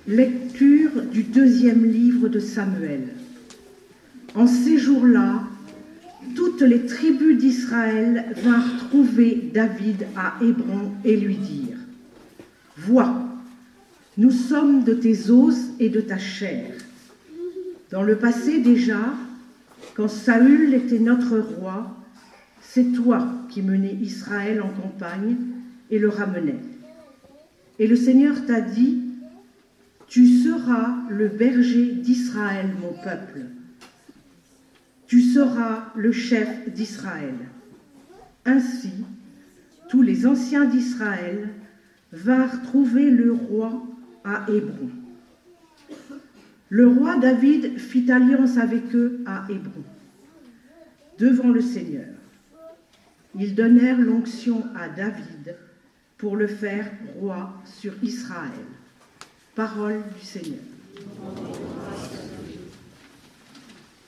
Lecture du 2e livre de Samuel. En ces jours-là, toutes les tribus d'Israël vinrent trouver David à Hébron et lui dirent : « Vois, nous sommes de tes os et de ta chair. Dans le passé déjà, quand Saül était notre roi, c'est toi qui menais Israël en campagne et le ramenais. Et le Seigneur t'a dit : tu seras le berger d'Israël, mon peuple. Tu seras le chef d'Israël. Ainsi, tous les anciens d'Israël vinrent trouver le roi à Hébron. Le roi David fit alliance avec eux à Hébron, devant le Seigneur. Ils donnèrent l'onction à David pour le faire roi sur Israël. Parole du Seigneur.